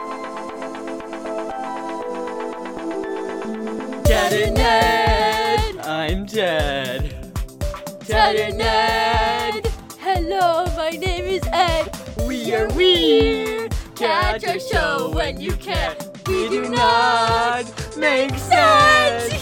Ted and Ned! I'm Ted. Ted and Ned! Hello, my name is Ed. We are weird. Catch our show when you can. We do not make sense.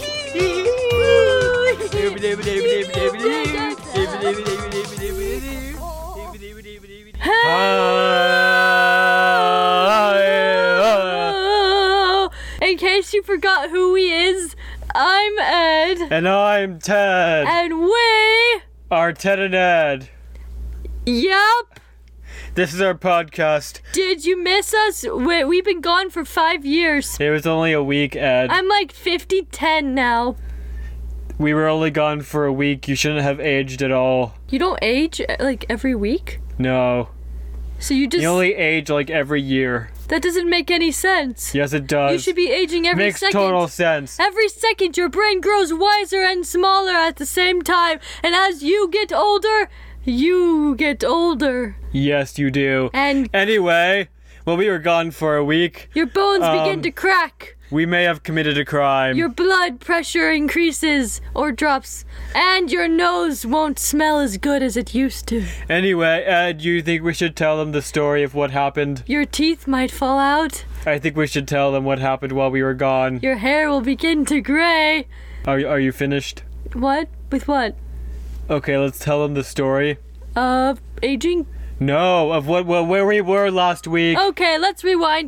In case you forgot who he is, I'm Ed. And I'm Ted. And we are Ted and Ed. Yup. This is our podcast. Did you miss us? We've been gone for 5 years. It was only a week, Ed. I'm like 50-10 now. We were only gone for a week. You shouldn't have aged at all. You don't age like every week? No. So you just... You only age like every year. That doesn't make any sense. Yes, it does. You should be aging every Makes second. total sense. Every second your brain grows wiser and smaller at the same time. And as you get older, you get older. Yes, you do. And anyway, well, we were gone for a week. Your bones begin to crack. We may have committed a crime. Your blood pressure increases or drops, and your nose won't smell as good as it used to. Anyway, Ed, do you think we should tell them the story of what happened? Your teeth might fall out. I think we should tell them what happened while we were gone. Your hair will begin to gray. Are you finished? What? With what? Okay, let's tell them the story. Of aging? No, of where we were last week. Okay, let's rewind.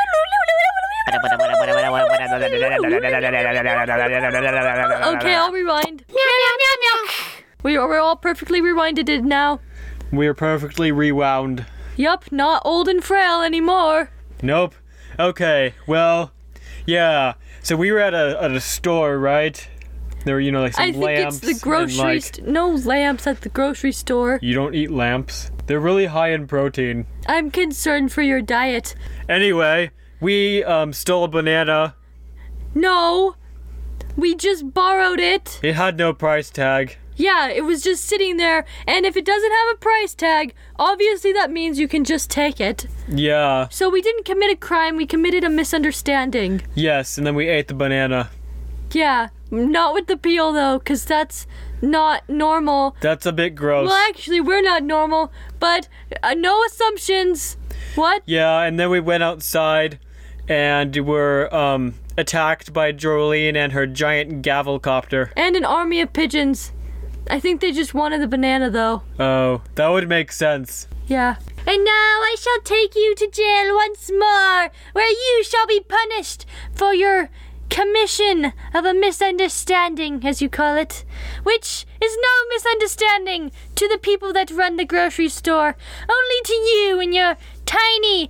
Okay, I'll rewind. We're all perfectly rewinded now. We're perfectly rewound. Yup, not old and frail anymore. Nope. Okay, well, yeah. So we were at a store, right? There were, like some lamps. I think it's the grocery no lamps at the grocery store. You don't eat lamps? They're really high in protein. I'm concerned for your diet. Anyway, we stole a banana. No, we just borrowed it. It had no price tag. Yeah, it was just sitting there, and if it doesn't have a price tag, obviously that means you can just take it. Yeah. So we didn't commit a crime, we committed a misunderstanding. Yes, and then we ate the banana. Yeah, not with the peel though, because that's not normal. That's a bit gross. Well, actually, we're not normal, but no assumptions. What? Yeah, and then we went outside and were attacked by Jolene and her giant gavelcopter. And an army of pigeons. I think they just wanted the banana though. Oh, that would make sense. Yeah. And now I shall take you to jail once more, where you shall be punished for your commission of a misunderstanding, as you call it, which is no misunderstanding to the people that run the grocery store, only to you and your tiny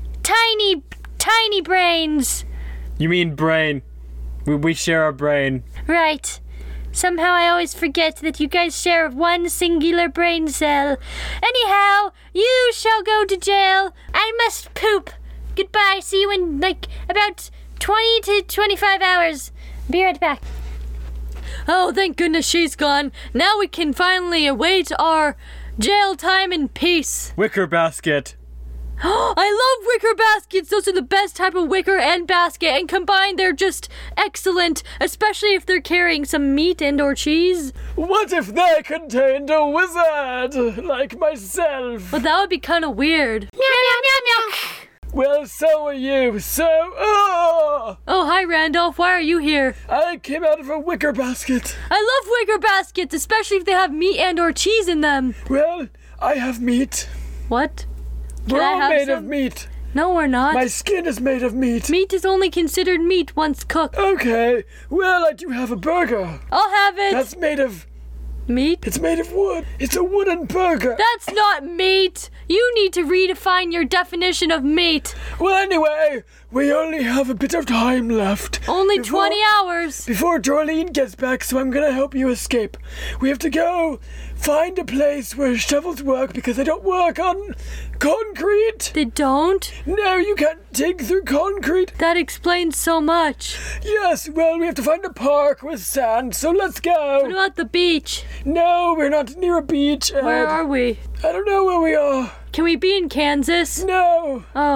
brains. You mean brain. We share our brain. Right. Somehow I always forget that you guys share one singular brain cell. Anyhow, you shall go to jail. I must poop. Goodbye. See you in about 20 to 25 hours. Be right back. Oh, thank goodness she's gone. Now we can finally await our jail time in peace. Wicker basket. I love wicker baskets. Those are the best type of wicker and basket, and combined they're just excellent, especially if they're carrying some meat and or cheese. What if they contained a wizard like myself? But that would be kind of weird. Well, so are you. Oh, hi Randolph. Why are you here? I came out of a wicker basket. I love wicker baskets, especially if they have meat and or cheese in them. Well, I have meat. What? We're all made of meat. No, we're not. My skin is made of meat. Meat is only considered meat once cooked. Okay, well, I do have a burger. I'll have it. That's made of... meat? It's made of wood. It's a wooden burger. That's not meat. You need to redefine your definition of meat. Well, anyway, we only have a bit of time left. Only 20 hours. Before Jolene gets back, so I'm gonna help you escape. We have to go find a place where shovels work because they don't work on concrete. They don't? No, you can't dig through concrete. That explains so much. Yes, well, we have to find a park with sand, so let's go. What about the beach? No, we're not near a beach, Ed. Where are we? I don't know where we are. Can we be in Kansas? No. Oh,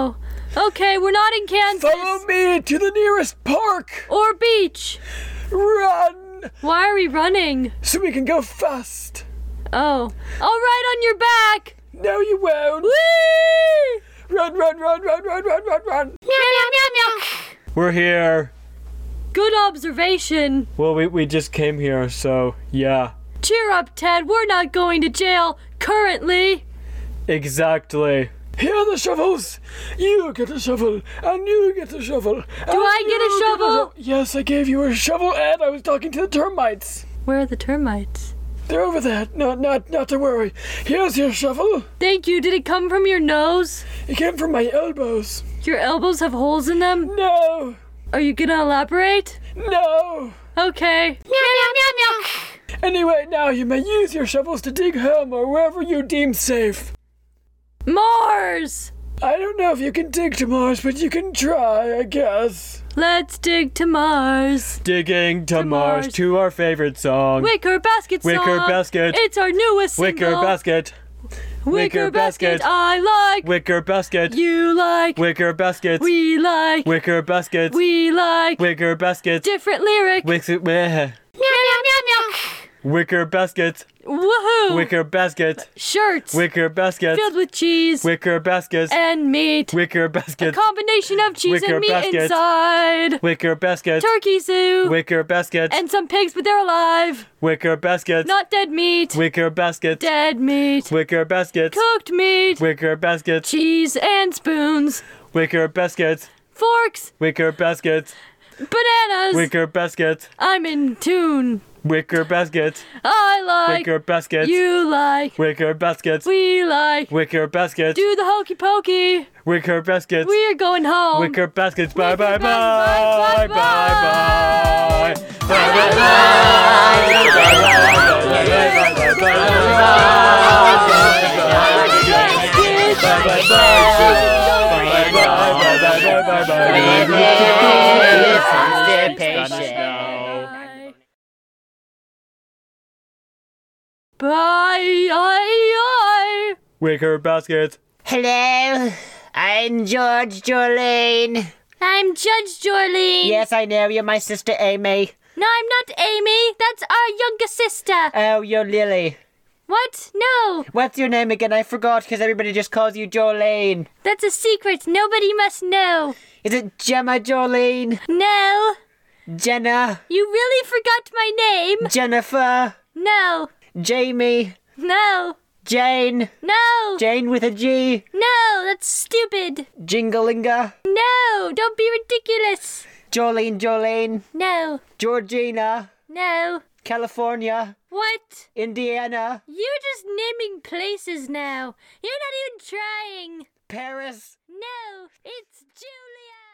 Okay, we're not in Kansas. Follow me to the nearest park. Or beach. Run, Why are we running? so we can go fast. Oh. All right, on your back. No, you won't. Whee! Run, run, run, run, run, run, run, run. We're here. Good observation. Well, we just came here, so yeah. Cheer up, Ted. We're not going to jail currently. Exactly. Here are the shovels. You get a shovel, and you get a shovel. Do I get a shovel? Yes, I gave you a shovel, and I was talking to the termites. Where are the termites? They're over there. No, not to worry. Here's your shovel. Thank you. Did it come from your nose? It came from my elbows. Your elbows have holes in them? No, Are you gonna elaborate? no. Okay. Anyway, now you may use your shovels to dig home or wherever you deem safe. Mars! I don't know if you can dig to Mars, but you can try, I guess. Let's dig to Mars. Digging to Mars, Mars. to our favorite song. Wicker basket song. Wicker basket. It's our newest Wicker single. basket. Wicker basket. I like. Wicker basket. You like. Wicker basket. We like. Wicker basket. We like. Wicker basket. Different lyric. Wicker basket. Woohoo! Wicker basket. Shirts. Wicker basket. Filled with cheese. Wicker basket. And meat. Wicker A basket. combination of cheese Wicker and meat basket. inside. Wicker basket. Turkey soup. Wicker basket. And some pigs, but they're alive. Wicker basket. Not dead meat. Wicker basket. Dead meat. Wicker basket. Cooked meat. Wicker basket. Cheese and spoons. Wicker basket. Forks. Wicker basket. Bananas. Wicker basket. I'm in tune. Wicker basket. I like. Wicker basket. You like. Wicker basket. We like. Wicker basket. Do the hokey pokey. Wicker basket. We're going home. Wicker baskets. Bye Wicker bye bye. baskets. Bye bye bye. Bye. Wicker basket. Hello, I'm George Jolene. I'm Judge Jorlene. Yes, I know, you're my sister Amy. No, I'm not Amy. That's our younger sister. Oh, you're Lily. What? No. What's your name again? I forgot because everybody just calls you Jolene. That's a secret. Nobody must know. Is it Gemma Jolene? No. Jenna? You really forgot my name. Jennifer? No. Jamie? No. Jane? No. Jane with a G? No, that's stupid. Jingalinga? No, don't be ridiculous. Jolene? No. Georgina? No. California? What? Indiana? You're just naming places now. You're not even trying. Paris? No, it's Julia.